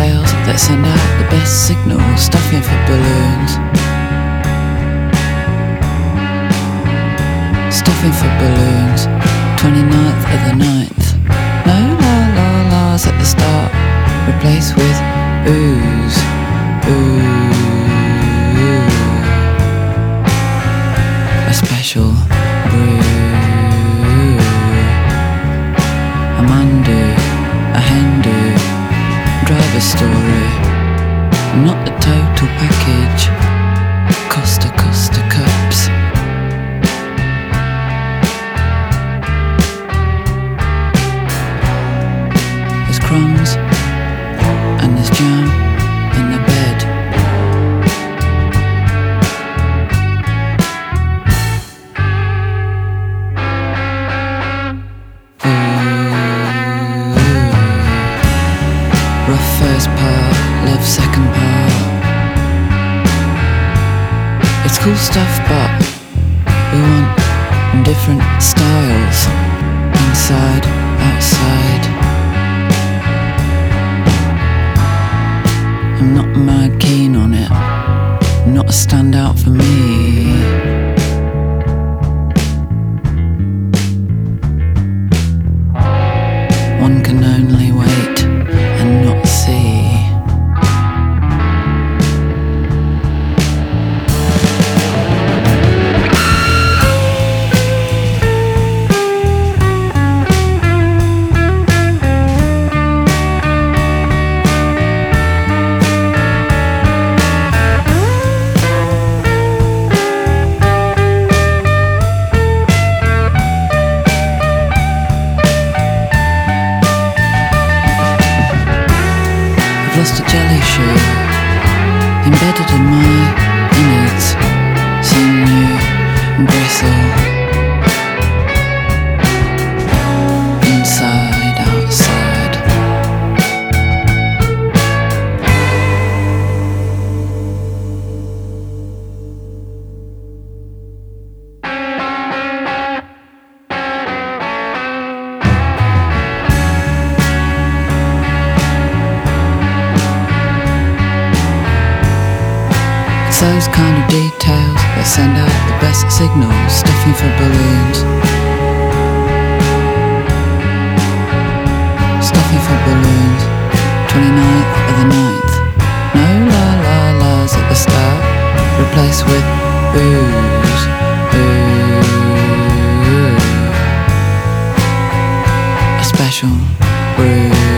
details that send out the best signals. Stuffing for balloons. Stuffing for balloons. 29th of the 9th. No la-la-las at the start. Replaced with oohs. Ooh. A special brew. A mandu, a Hindu, driver story, not the total package. Costa cups. There's crumbs and there's jam in the bed. Rough first part, love second part. It's cool stuff, but we want different styles. Inside, outside. I'm not mad keen on it. Not a standout for me. One can only wait and not see. Lost a jelly shoe, embedded in my innards, sinew and bristle. Inside, outside. Those kind of details that send out the best signals. Stuffing for balloons. Stuffing for balloons. 29th of the 9th. No la-la-las at the start. Replaced with oohs. Ooh. A special brew.